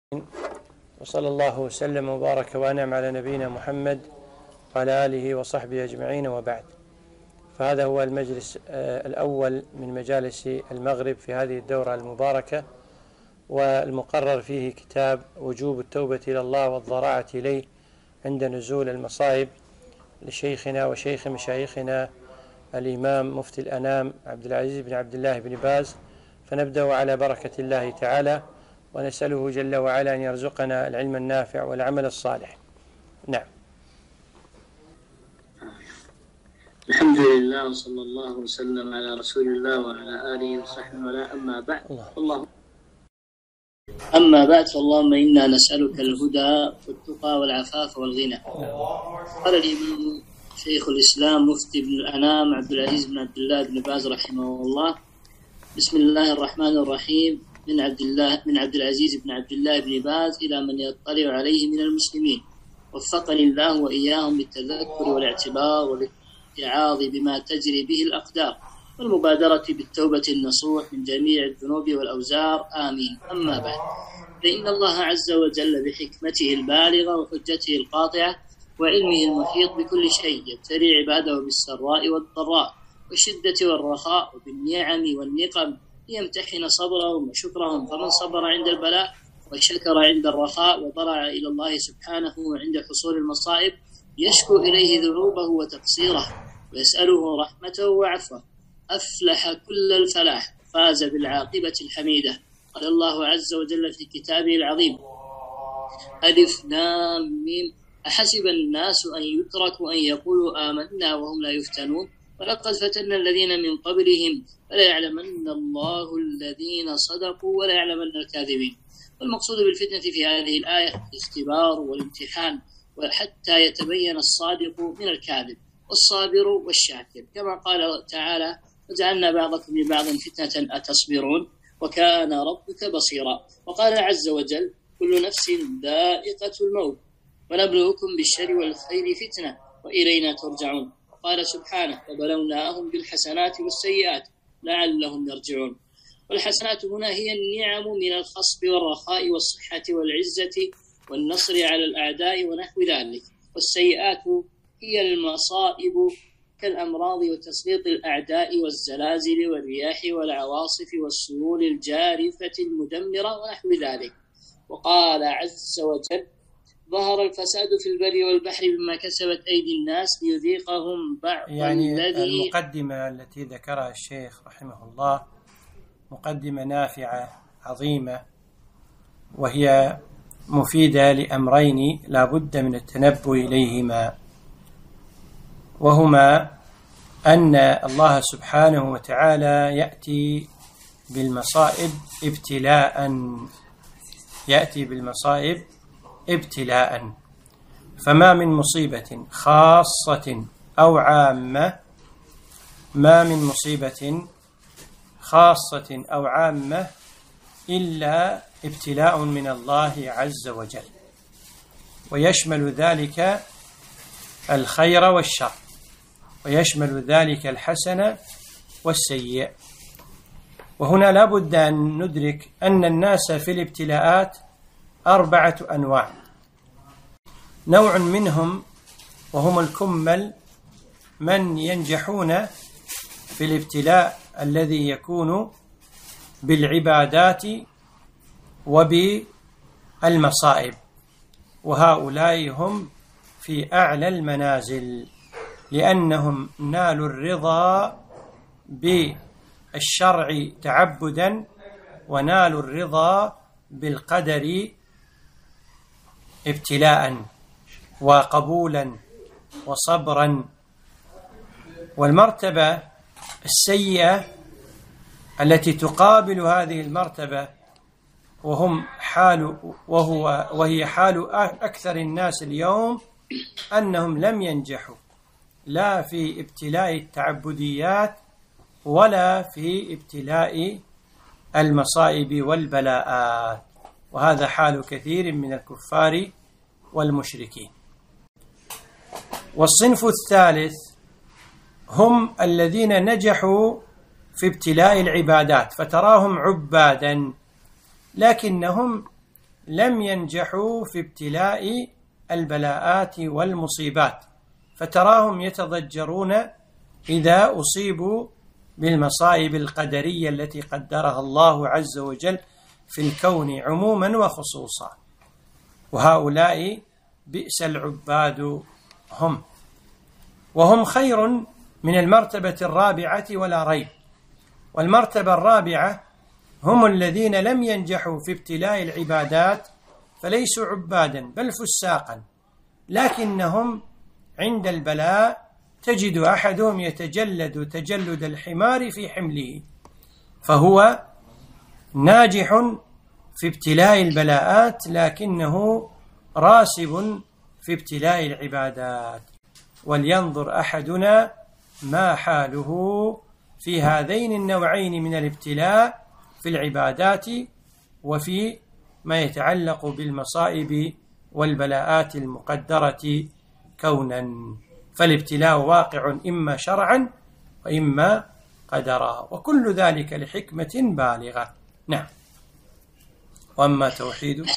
وصلى الله وسلم وبارك وأنعم على نبينا محمد وعلى آله وصحبه أجمعين، وبعد. فهذا هو المجلس الأول من مجالس المغرب في هذه الدورة المباركة، والمقرر فيه كتاب وجوب التوبة إلى الله والضراعة إليه عند نزول المصائب لشيخنا وشيخ مشايخنا الإمام مفتي الأنام عبد العزيز بن عبد الله بن باز. فنبدأ على بركة الله تعالى، ونسأله جل وعلا أن يرزقنا العلم النافع والعمل الصالح. نعم. الحمد لله وصلى الله وسلم على رسول الله وعلى آله وصحبه ولا أما بعد. فاللهم إنا نسألك الهدى والتقى والعفاف والغنى. قال الإمام شيخ الإسلام مفتي بن الأنام عبد العزيز بن عبد الله بن باز رحمه الله: بسم الله الرحمن الرحيم. من عبد العزيز بن عبد الله بن باز إلى من يطلع عليه من المسلمين، وفقني الله وإياهم بالتذكر والاعتبار والاتعاظ بما تجري به الأقدار، والمبادرة بالتوبة النصوح من جميع الذنوب والأوزار، آمين. أما بعد، فإن الله عز وجل بحكمته البالغة وحجته القاطعة وعلمه المحيط بكل شيء يبتلي عباده بالسراء والضراء والشدة والرخاء وبالنعم والنقم ليمتحن صبرهم وشكرهم. فمن صبر عند البلاء وشكر عند الرخاء وضرع إلى الله سبحانه عند حصول المصائب يشكو إليه ذنوبه وتقصيره ويسأله رحمته وعفوه، أفلح كل الفلاح، فاز بالعاقبة الحميدة. قال الله عز وجل في كتابه العظيم: ألف لام ميم، أحسب الناس أن يتركوا أن يقولوا آمنا وهم لا يفتنون، ولقد فتنا الذين من قبلهم فلا يعلمن الله الذين صدقوا ولا يعلمن الكاذبين. والمقصود بالفتنة في هذه الآية الاختبار والامتحان، وحتى يتبين الصادق من الكاذب والصابر والشاكر، كما قال تعالى: وجعلنا بعضكم لبعض فتنة أتصبرون وكان ربك بصيرا. وقال عز وجل: كل نفس ذائقة الموت ونبلوكم بالشر والخير فتنة وإلينا ترجعون. قال سبحانه: وبلوناهم بالحسنات والسيئات لعلهم يرجعون. والحسنات هنا هي النعم من الخصب والرخاء والصحة والعزة والنصر على الأعداء ونحو ذلك، والسيئات هي المصائب كالأمراض وتسليط الأعداء والزلازل والرياح والعواصف والسيول الجارفة المدمرة ونحو ذلك. وقال عز وجل: ظهر الفساد في البر والبحر بما كسبت أيدي الناس ليذيقهم بعض الذي. المقدمة التي ذكرها الشيخ رحمه الله مقدمة نافعة عظيمة، وهي مفيدة لأمرين لا بد من التنبه إليهما، وهما أن الله سبحانه وتعالى يأتي بالمصائب ابتلاء، فما من مصيبة خاصة أو عامة إلا ابتلاء من الله عز وجل، ويشمل ذلك الخير والشر، ويشمل ذلك الحسن والسيء. وهنا لا بد أن ندرك أن الناس في الابتلاءات 4 أنواع. نوع منهم وهم الكمل من ينجحون في الابتلاء الذي يكون بالعبادات وبالمصائب، وهؤلاء هم في أعلى المنازل، لأنهم نالوا الرضا بالشرع تعبدا، ونالوا الرضا بالقدر ابتلاء وقبولا وصبرا. والمرتبة السيئة التي تقابل هذه المرتبة وهي حال أكثر الناس اليوم، أنهم لم ينجحوا لا في ابتلاء التعبديات ولا في ابتلاء المصائب والبلاءات، وهذا حال كثير من الكفار والمشركين. والصنف الثالث هم الذين نجحوا في ابتلاء العبادات، فتراهم عبادا لكنهم لم ينجحوا في ابتلاء البلاءات والمصيبات، فتراهم يتضجرون إذا أصيبوا بالمصائب القدرية التي قدرها الله عز وجل في الكون عموما وخصوصا. وهؤلاء بئس العباد هم، وهم خير من المرتبة الرابعة ولا ريب. والمرتبة الرابعة هم الذين لم ينجحوا في ابتلاء العبادات، فليسوا عبادا بل فساقا، لكنهم عند البلاء تجد أحدهم يتجلد تجلد الحمار في حمله، فهو ناجح في ابتلاء البلاءات لكنه راسب في ابتلاء العبادات. ولينظر أحدنا ما حاله في هذين النوعين من الابتلاء في العبادات وفي ما يتعلق بالمصائب والبلاءات المقدرة كونا. فالابتلاء واقع إما شرعا وإما قدرا، وكل ذلك لحكمة بالغة. نعم. وأما توحيد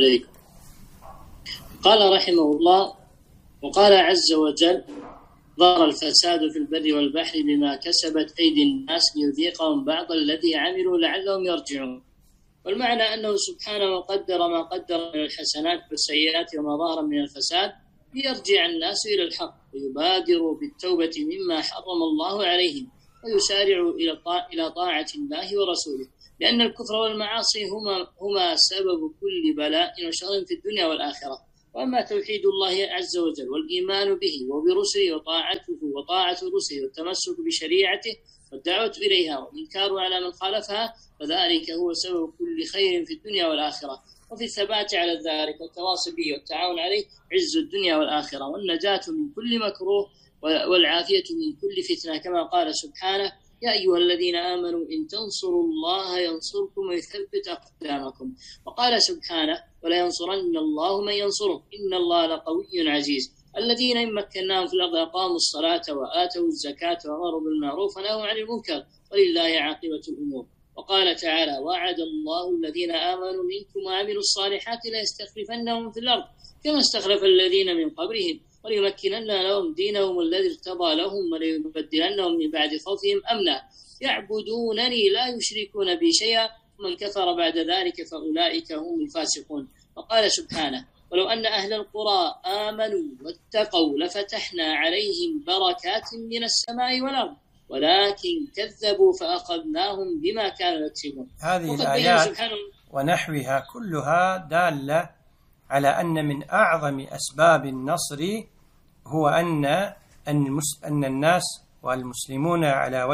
قال رحمه الله: وقال عز وجل: ظهر الفساد في البر والبحر بما كسبت أيدي الناس ليذيقهم بعض الذي عملوا لعلهم يرجعون. والمعنى أنه سبحانه قدر ما قدر من الحسنات والسيئات وما ظهر من الفساد ليرجع الناس إلى الحق ويبادروا بالتوبة مما حرم الله عليهم ويسارعوا إلى طاعة الله ورسوله، لأن الكفر والمعاصي هما سبب كل بلاء وشر في الدنيا والآخرة. وأما توحيد الله عز وجل والإيمان به وبرسله وطاعة رسله والتمسك بشريعته والدعوة إليها والإنكار على من خالفها، فذلك هو سبب كل خير في الدنيا والآخرة. وفي الثبات على ذلك والتواصي به والتعاون عليه عز الدنيا والآخرة والنجاة من كل مكروه والعافية من كل فتنة، كما قال سبحانه: يا أيها الذين آمنوا إن تنصروا الله ينصركم ويثبت أقدامكم. وقال سبحانه: ولا ينصرن الله من ينصره إن الله لقوي عزيز. الذين إن مكناهم في الأرض أقاموا الصلاة وآتوا الزكاة وأمروا بالمعروف ونهوا عن المنكر ولله عاقبة الأمور. وقال تعالى: وعد الله الذين آمنوا منكم وعملوا الصالحات ليستخلفنهم في الأرض كما استخلف الذين من قبلهم وليمكنن لهم دينهم الذي ارتضى لهم وليبدلنهم من بعد خوفهم أمنا يعبدونني لا يشركون بي شيئا ومن كفر بعد ذلك فأولئك هم الفاسقون. وقال سبحانه: ولو أن أهل القرى آمنوا واتقوا لفتحنا عليهم بركات من السماء والأرض ولكن كذبوا فأخذناهم بما كانوا يكسبون. هذه الآيات ونحوها كلها دالة على أن من أعظم أسباب النصر هو أن الناس والمسلمين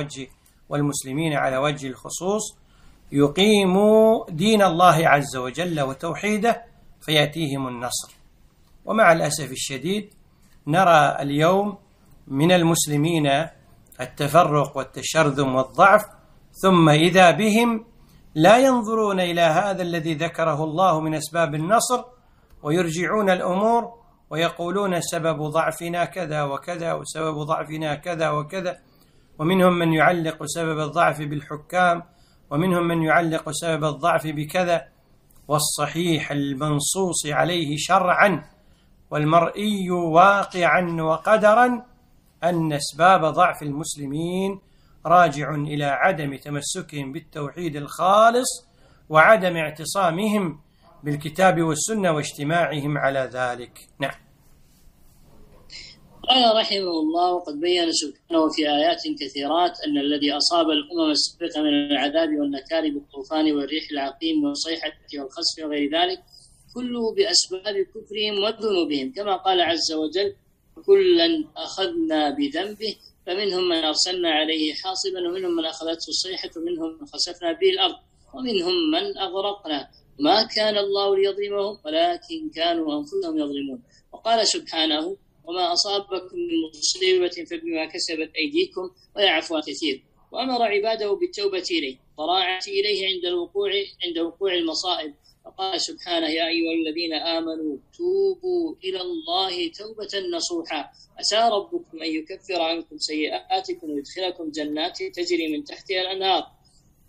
على وجه الخصوص يقيموا دين الله عز وجل وتوحيده فيأتيهم النصر. ومع الأسف الشديد نرى اليوم من المسلمين التفرق والتشرذم والضعف، ثم إذا بهم لا ينظرون إلى هذا الذي ذكره الله من أسباب النصر ويرجعون الأمور ويقولون سبب ضعفنا كذا وكذا وسبب ضعفنا كذا وكذا. ومنهم من يعلق سبب الضعف بالحكام، ومنهم من يعلق سبب الضعف بكذا. والصحيح المنصوص عليه شرعا والمرئي واقعا وقدرا أن أسباب ضعف المسلمين راجع إلى عدم تمسكهم بالتوحيد الخالص وعدم اعتصامهم بالكتاب والسنة واجتماعهم على ذلك. نعم. قال رحمه الله: وقد بين سبحانه في آيات كثيرات أن الذي أصاب الأمم السابقة من العذاب والنكال بالطوفان والريح العقيم والصيحة والخسف وغير ذلك كله بأسباب كفرهم وذنوبهم، كما قال عز وجل: كلا أخذنا بذنبه فمنهم من أرسلنا عليه حاصبا ومنهم من أخذته الصيحة ومنهم من خسفنا به الأرض ومنهم من أغرقنا ما كان الله ليظلمهم ولكن كانوا أنفسهم يظلمون. وقال سبحانه: وما أصابكم من مصيبة فبما كسبت أيديكم ويعفو عن كثير. وأمر عباده بالتوبة إليه والضراعة إليه عند وقوع المصائب. وقال سبحانه: يا أيها الذين آمنوا توبوا إلى الله توبة نصوحا عسى ربكم أن يكفر عنكم سيئاتكم ويدخلكم جنات تجري من تحتها الأنهار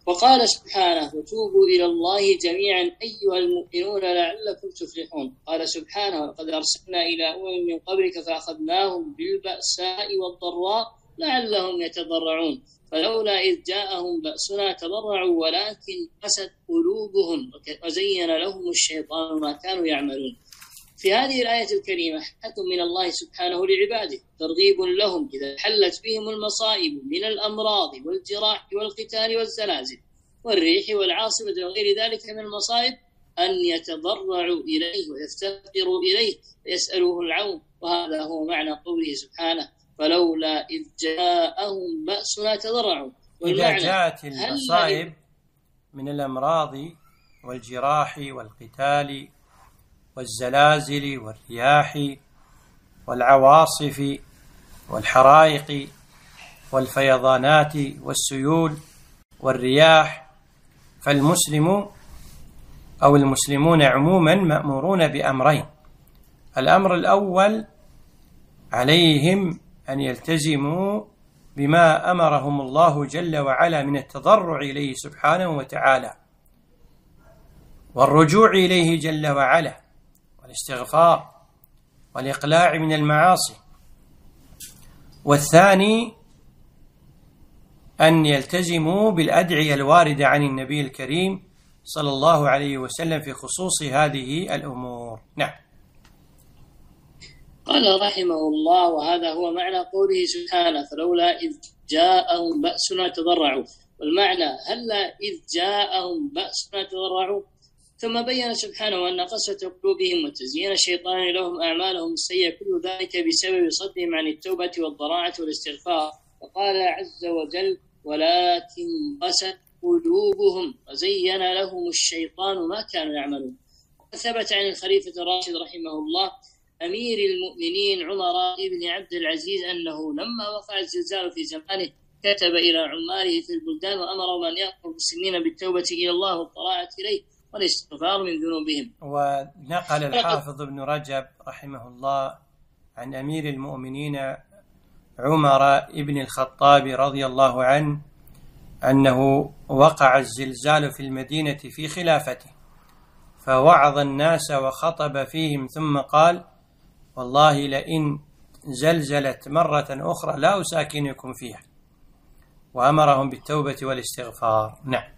وقال سبحانه وتوبوا إلى الله جميعا أيها المؤمنون لعلكم تفلحون. قال سبحانه وقد أرسلنا إلى أمم من قبلك فأخذناهم بالبأساء والضراء لعلهم يتضرعون فلولا إذ جاءهم بأسنا تضرعوا ولكن قست قلوبهم وزين لهم الشيطان ما كانوا يعملون. في هذه الآية الكريمة حكم من الله سبحانه لعباده ترغيب لهم إذا حلت بهم المصائب من الأمراض والجراح والقتال والزلازل والريح والعاصفة وغير ذلك من المصائب أن يتضرعوا إليه ويفتقروا إليه ويسألوه العون. وهذا هو معنى قوله سبحانه فلولا إذ جاءهم بأسنا تضرعوا. إذا جاءت المصائب من الأمراض والجراح والقتال والزلازل والرياح والعواصف والحرائق والفيضانات والسيول والرياح، فالمسلم أو المسلمون عموما مأمورون بأمرين. الأمر الأول عليهم أن يلتزموا بما أمرهم الله جل وعلا من التضرع إليه سبحانه وتعالى والرجوع إليه جل وعلا والاستغفار والإقلاع من المعاصي. والثاني أن يلتزموا بالأدعية الواردة عن النبي الكريم صلى الله عليه وسلم في خصوص هذه الأمور. نعم. قال رحمه الله وهذا هو معنى قوله سبحانه فلولا إذ جاءهم بأسنا تضرعوا. والمعنى هلا إذ جاءهم بأسنا تضرعوا. ثم بين سبحانه أن قسوة قلوبهم وتزيين الشيطان لهم أعمالهم السيئة كل ذلك بسبب صدهم عن التوبة والضراعة والاستغفار. وقال عز وجل ولكن قست قلوبهم وزين لهم الشيطان ما كانوا يعملون. ثبت عن الخليفة الراشد رحمه الله أمير المؤمنين عمر بن عبد العزيز أنه لما وقع الزلزال في زمانه كتب إلى عماله في البلدان وأمرهم أن يأمروا المسلمين بالتوبة إلى الله والضراعة إليه والاستغفار من ذنوبهم. ونقل الحافظ ابن رجب رحمه الله عن أمير المؤمنين عمر بن الخطاب رضي الله عنه أنه وقع الزلزال في المدينة في خلافته فوعظ الناس وخطب فيهم ثم قال والله لئن زلزلت مرة أخرى لا أساكنكم فيها، وأمرهم بالتوبة والاستغفار. نعم.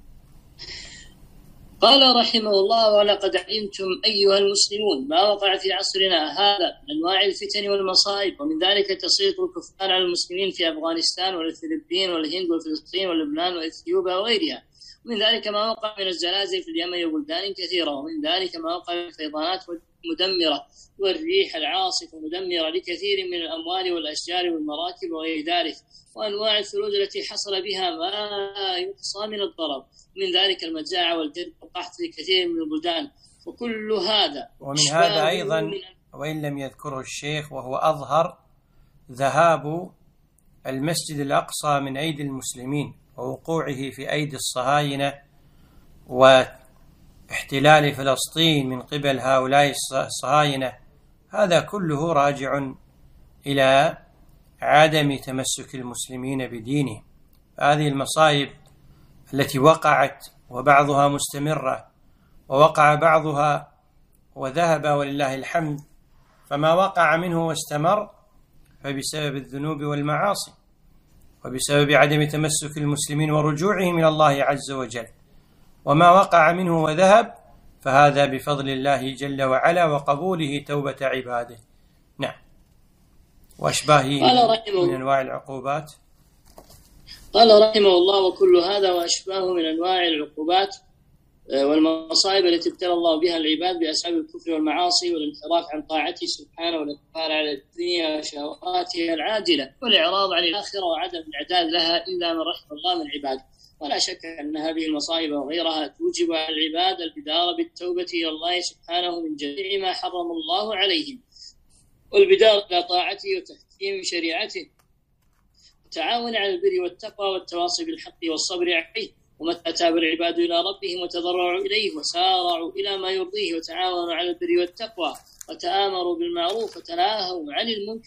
قال رحمه الله ولقد علمتم أيها المسلمون ما وقع في عصرنا هذا من أنواع الفتن والمصائب، ومن ذلك تسليط الكفار على المسلمين في أفغانستان والفلبين والهند وفلسطين ولبنان وإثيوبيا وغيرها. ومن ذلك ما وقع من الزلازل في اليمن وبلدان كثيرة، ومن ذلك ما وقع من الفيضانات مدمرة والريح العاصفة مدمرة لكثير من الأموال والأشجار والمراكب وغير ذلك، وأنواع الثلوج التي حصل بها ما يقصى من الضرر، من ذلك المجاعة والجد والقحط في كثير من البلدان. وكل هذا ومن هذا أيضا وإن لم يذكره الشيخ وهو أظهر ذهاب المسجد الأقصى من أيدي المسلمين ووقوعه في أيدي الصهاينة واحتلال فلسطين من قبل هؤلاء الصهاينة، هذا كله راجع إلى عدم تمسك المسلمين بدينه. هذه المصائب التي وقعت وبعضها مستمرة ووقع بعضها وذهب ولله الحمد، فما وقع منه واستمر فبسبب الذنوب والمعاصي وبسبب عدم تمسك المسلمين ورجوعهم إلى الله عز وجل، وما وقع منه وذهب فهذا بفضل الله جل وعلا وقبوله توبة عباده. نعم. وأشباهه من أنواع العقوبات. قال رحمه الله وكل هذا وأشباهه من أنواع العقوبات والمصائب التي ابتلى الله بها العباد بأسباب الكفر والمعاصي والانحراف عن طاعته سبحانه والإقبال على الدنيا وشهواتها العاجلة والإعراض عن الآخرة وعدم الإعداد لها إلا من رحم الله من عباده. ولا شك أن هذه المصائب وغيرها توجب على العباد البدار بالتوبة إلى الله سبحانه من جميع ما حرم الله عليهم، والبدار إلى طاعته وتحكيم شريعته، التعاون على البر والتقوى والتواصي بالحق والصبر عليه. ومتى تاب العباد إلى ربهم وتضرعوا إليه وسارعوا إلى ما يرضيه وتعاونوا على البر والتقوى وتآمروا بالمعروف وتناهوا عن المنكر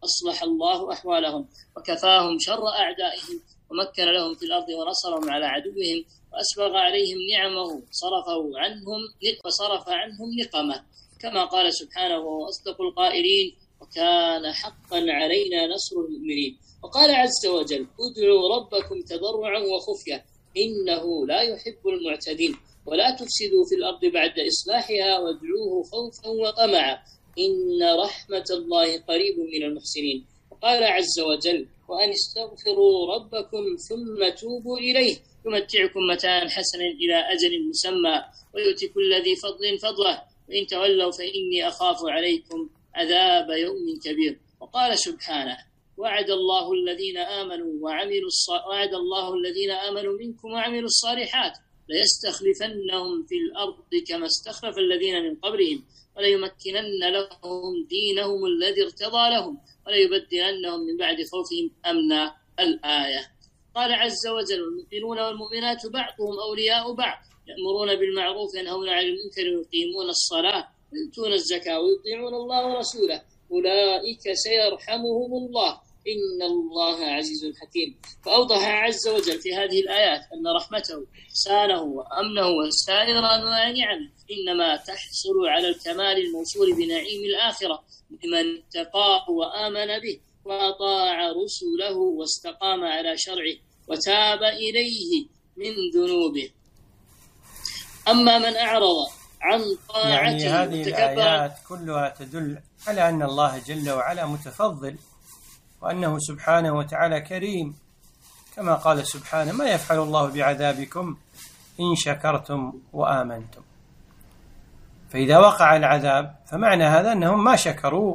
أصلح الله أحوالهم وكفاهم شر أعدائهم ومكن لهم في الأرض ونصرهم على عدوهم وأسبغ عليهم نعمه وصرف عنهم نقمه، كما قال سبحانه: وأصدق القائلين وكان حقا علينا نصر المؤمنين. وقال عز وجل: ادعوا ربكم تضرعا وخفية إنه لا يحب المعتدين ولا تفسدوا في الأرض بعد إصلاحها وادعوه خوفا وطمعا إن رحمة الله قريب من المحسنين. وقال عز وجل: وأن استغفروا ربكم ثم توبوا إليه يمتعكم متاعا حسنا إلى أجل مسمى ويؤتي كل ذي فضل فضله وإن تولوا فإني أخاف عليكم عذاب يوم كبير. وقال سبحانه: وعد الله الذين آمنوا منكم وعملوا الصالحات ليستخلفنهم في الأرض كما استخلف الذين من قبلهم وليمكنن لهم دينهم الذي ارتضى لهم وليبدلنهم من بعد خوفهم أمنا. الآية. قال عز وجل: المؤمنون والمؤمنات بعضهم أولياء بعض يأمرون بالمعروف وينهون عن المنكر ويقيمون الصلاة ويؤتون الزكاة ويطيعون الله ورسوله أولئك سيرحمهم الله إن الله عزيز حكيم. فأوضح عز وجل في هذه الآيات أن رحمته إحسانه وأمنه وسائر أنواع نعمه إنما تحصل على الكمال الموصول بنعيم الآخرة لمن اتقاه وآمن به وأطاع رسله واستقام على شرعه وتاب إليه من ذنوبه. أما من أعرض عن طاعته يعني هذه الآيات كلها تدل على أن الله جل وعلا متفضل وأنه سبحانه وتعالى كريم، كما قال سبحانه: ما يفعل الله بعذابكم إن شكرتم وآمنتم. فإذا وقع العذاب فمعنى هذا أنهم ما شكروا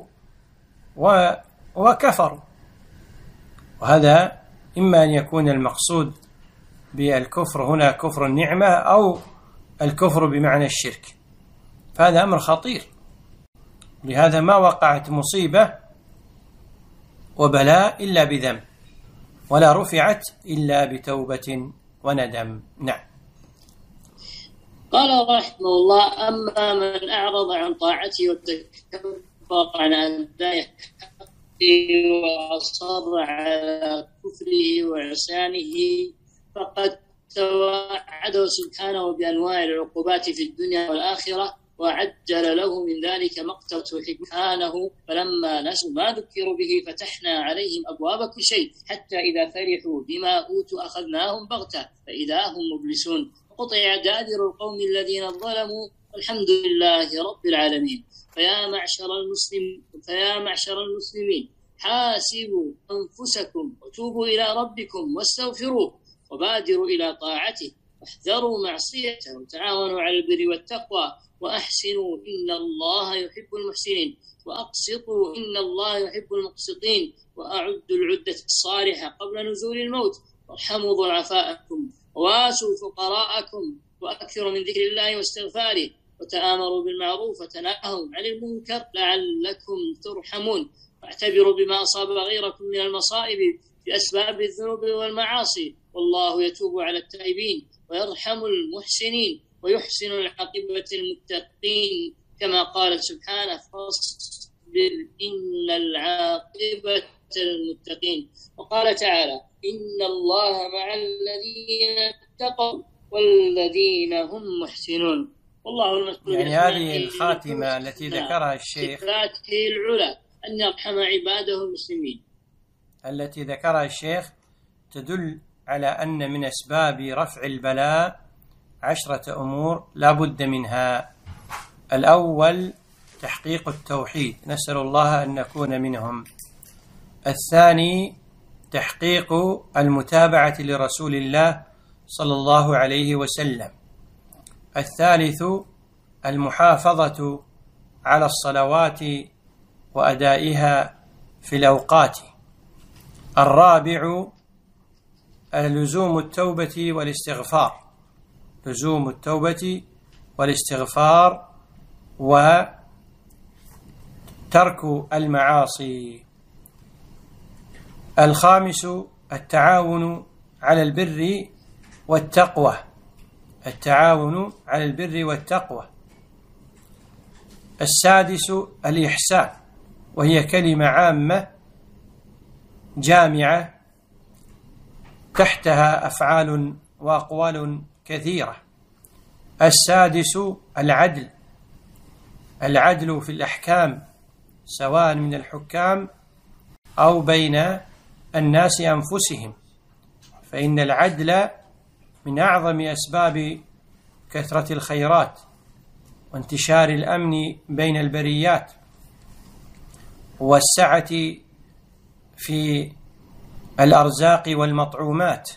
وكفروا، وهذا إما أن يكون المقصود بالكفر هنا كفر النعمة أو الكفر بمعنى الشرك، فهذا أمر خطير. لهذا ما وقعت مصيبة وبلاء إلا بذنب ولا رفعت إلا بتوبة وندم. نعم. قال رحمه الله: أما من أعرض عن طاعته وتكبر عن أدائه وأصر على كفره وعصيانه فقد توعده سبحانه بأنواع العقوبات في الدنيا والآخرة وعجل له من ذلك مقته سبحانه. فلما نسوا ما ذكروا به فتحنا عليهم أبواب كل شيء حتى إذا فرحوا بما أوتوا أخذناهم بغتة فإذا هم مبلسون وقطع دابر القوم الذين ظلموا والحمد لله رب العالمين. فيا معشر المسلمين حاسبوا أنفسكم وتوبوا إلى ربكم واستغفروه وبادروا إلى طاعته واحذروا معصيته وتعاونوا على البر والتقوى وأحسنوا إن الله يحب المحسنين وأقسطوا إن الله يحب المقسطين وأعدوا العدة الصالحة قبل نزول الموت وارحموا ضعفاءكم وواسوا فقراءكم وأكثروا من ذكر الله واستغفاره وتآمروا بالمعروف وتناهوا عن المنكر لعلكم ترحمون واعتبروا بما أصاب غيركم من المصائب بأسباب الذنوب والمعاصي والله يتوب على التائبين ويرحم المحسنين ويحسن العاقبة المتقين كما قال سبحانه: فاصبر إن العاقبة المتقين. وقال تعالى: إن الله مع الذين اتقوا والذين هم محسنون. والله المسؤول. يعني هذه الخاتمة التي ذكرها الشيخ صفاته العلى أن يرحم عباده المسلمين التي ذكرها الشيخ تدل على أن من أسباب رفع البلاء 10 أمور لا بد منها. الأول تحقيق التوحيد، نسأل الله أن نكون منهم. الثاني تحقيق المتابعة لرسول الله صلى الله عليه وسلم. الثالث المحافظة على الصلوات وأدائها في الأوقات. الرابع لزوم التوبة والاستغفار، لزوم التوبة والاستغفار وترك المعاصي. الخامس التعاون على البر والتقوى، التعاون على البر والتقوى. السادس الإحسان، وهي كلمة عامة جامعة تحتها أفعال وأقوال كثيرة. السادس العدل في الأحكام، سواء من الحكام أو بين الناس أنفسهم، فإن العدل من أعظم أسباب كثرة الخيرات وانتشار الأمن بين البريات والسعة في الأرزاق والمطعومات.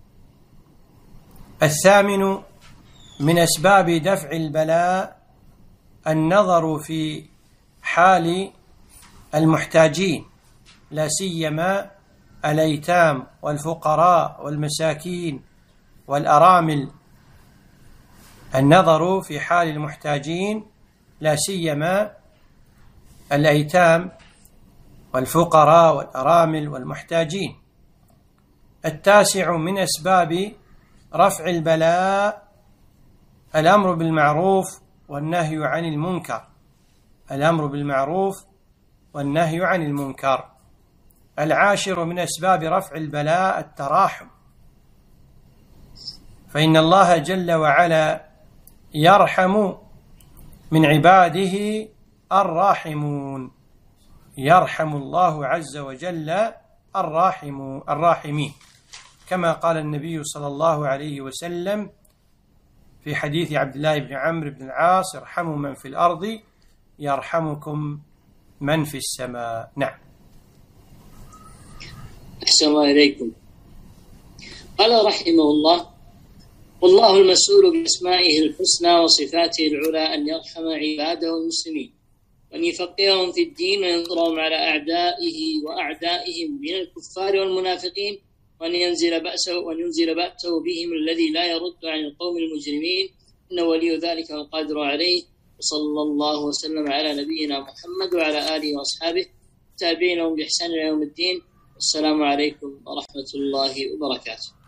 الثامن من أسباب دفع البلاء النظر في حال المحتاجين، لا سيما الأيتام والفقراء والمساكين والأرامل. النظر في حال المحتاجين، لا سيما الأيتام والفقراء والأرامل والمحتاجين. التاسع من أسباب رفع البلاء الأمر بالمعروف والنهي عن المنكر. الأمر بالمعروف والنهي عن المنكر. العاشر من أسباب رفع البلاء التراحم، فإن الله جل وعلا يرحم من عباده الراحمون. يرحم الله عز وجل الراحمين، كما قال النبي صلى الله عليه وسلم في حديث عبد الله بن عمرو بن العاص: ارحموا من في الأرض يرحمكم من في السماء. نعم. أحسن الله إليكم. قال رحمه الله: والله المسؤول بأسمائه الحسنى وصفاته العلى أن يرحم عباده المسلمين، وأن يفقههم في الدين وينصرهم على أعدائه وأعدائهم من الكفار والمنافقين، وأن ينزل بأسه بهم الذي لا يرد عن القوم المجرمين، إنه ولي ذلك والقادر عليه. وصلى الله وسلم على نبينا محمد وعلى آله وأصحابه تابعين لهم بإحسان إلى يوم الدين. والسلام عليكم ورحمة الله وبركاته.